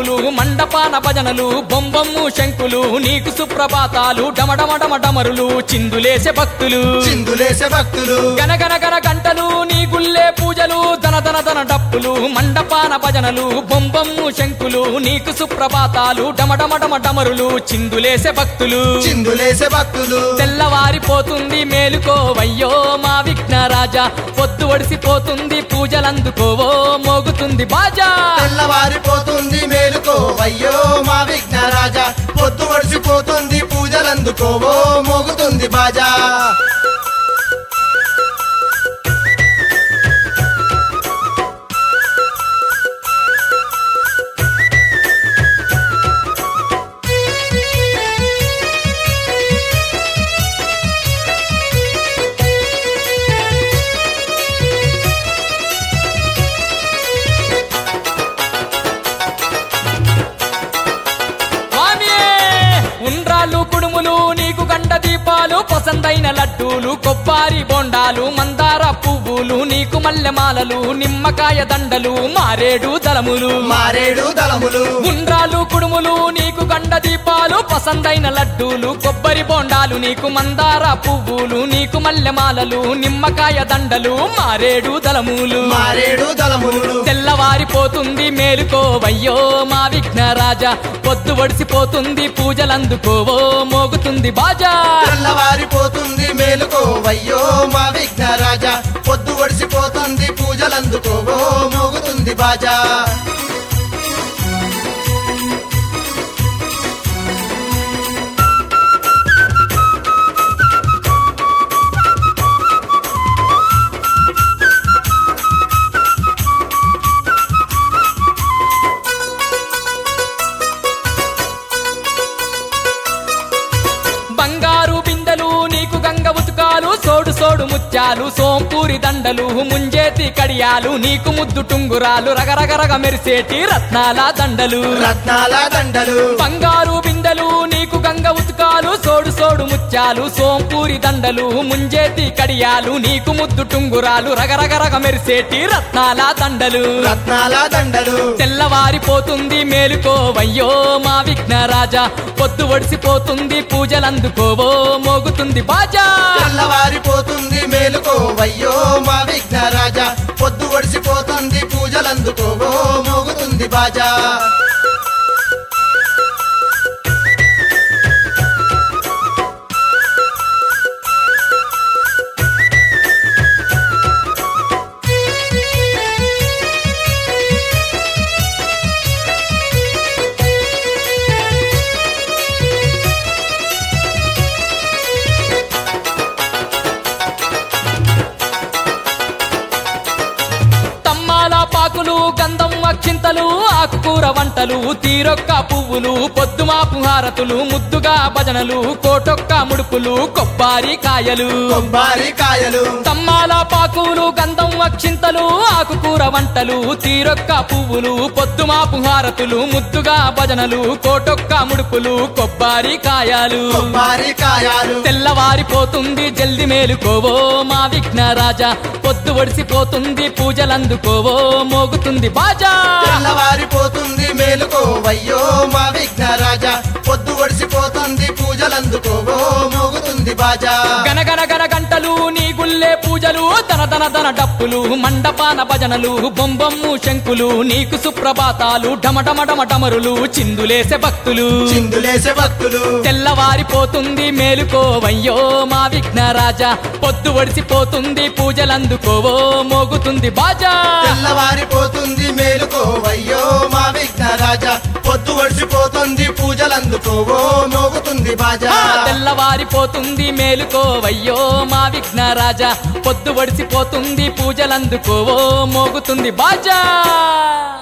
డప్పులు మండపాన భజనలు బొంబమ్ము శంకులు నీకు సుప్రభాతాలు డమడమడమ డమరులు చిందులేసే భక్తులు గనగన గన గంటలు నీ గుల్లే పూజలు ధన ధన ధన డప్పులు మండపాన భజనలు బొంబమ్ము శంకులు నీకు సుప్రభాతాలు డమడమడమ డమరులు చిందులేసే భక్తులు తెల్లవారిపోతుంది మేలుకోవయ్యో మా విఘ్నరాజా పొద్దు ఒడిసిపోతుంది పూజలందుకోవో మోగుతుంది బాజా తెల్లవారిపోతుంది మేలుకోవయ్యో మా విఘ్నరాజా పొద్దు ఒడిసిపోతుంది పూజలందుకోవో మోగుతుంది బాజా ఉండ్రాళ్ళు కుడుములు నీకు గండ దీపాలు పసందైన లడ్డూలు కొబ్బరి బొండాలు మందార పువ్వులు నీకు మల్లెమాలలు నిమ్మకాయ దండలు మారేడు దళములు ఉండ్రాళ్ళు కుడుములు నీకు గండ దీపాలు పసందైన లడ్డూలు కొబ్బరి బొండాలు నీకు మందార పువ్వులు నీకు మల్లెమాలలు నిమ్మకాయ దండలు మారేడు దళములు తెల్లవారిపోతుంది మేలుకోవయ్యో మా విఘ్నరాజా పొద్దు ఒడిసిపోతుంది పూజలందుకోవో మోగుతుంది బాజా తెల్లవారిపోతుంది మేలుకోవయ్యో మా విఘ్నరాజా పొద్దు ఒడిసిపోతుంది పూజలందుకోవో మోగుతుంది బాజా బంగారు బిందెలు నీకు గంగ ఉతుకాలు సోడు సోడు ముత్యాలు సోంపూరి దండలు ముంజేతి కడియాలు నీకు ముద్దు టుంగురాలు రగరగరగ మెరిసేటి రత్నాల దండలు బంగారు బిందెలు నీకు గంగ ఉతుకాలు సోడు సోడు ముత్యాలు సోంపూరి దండలు ముంజేతి కడియాలు నీకు ముద్దు టుంగురాలు రగరగరగ మెరిసేటి రత్నాల దండలు తెల్లవారిపోతుంది మేలుకోవయ్యో మా విఘ్నరాజా పొద్దు ఒడిసిపోతుంది పూజలందుకోవో మోగుతుంది బాజా తెల్లవారిపోతుంది మేలుకోవయ్యో మా విఘ్నరాజా పొద్దు ఒడిసిపోతుంది పూజలందుకోవో మోగుతుంది బాజా పాకులు గంధం అక్షింతలు ఆకుకూర వంటలు తీరొక్క పువ్వులు పొద్దుమాపు హారతులు ముద్దుగా భజనలు కోటొక్క ముడుపులు కొబ్బరి కాయలు తమ్మాల పాకులు గంధం అక్షింతలు ఆకుకూర వంటలు తీరొక్క పువ్వులు పొద్దుమాపు హారతులు ముద్దుగా భజనలు కోటొక్క ముడుపులు కొబ్బరి కాయలు తెల్లవారిపోతుంది జల్ది మేలుకోవో మా విఘ్నరాజా పొద్దు ఒడిసిపోతుంది పూజలందుకోవో మోగుతుంది బాజా తెల్లవారిపోతుంది మేలుకోవయ్యో మా విఘ్నరాజా పొద్దు ఒడిసిపోతుంది పూజలందుకోవో మోగుతుంది బాజా గనగన గన గంటలు నీ గుల్లే పూజలు ధన ధన ధన డప్పులు మండపాన భజనలు బొంబమ్ము శంకులు నీకు సుప్రభాతాలు డమడమడమ డమరులు చిందులేసే భక్తులు తెల్లవారిపోతుంది మేలుకోవయ్యో మా విఘ్నరాజా పొద్దు ఒడిసిపోతుంది పూజలందుకోవో మోగుతుంది బాజా తెల్లవారిపోతుంది మేలుకోవయ్యో మా విఘ్నరాజా పొద్దు ఒడిసిపోతుంది పూజలందుకోవో మోగుతుంది బాజా తెల్లవారిపోతుంది మేలుకోవయ్యో మా విఘ్నరాజా పొద్దు ఒడిసిపోతుంది పూజలందుకోవో మోగుతుంది బాజా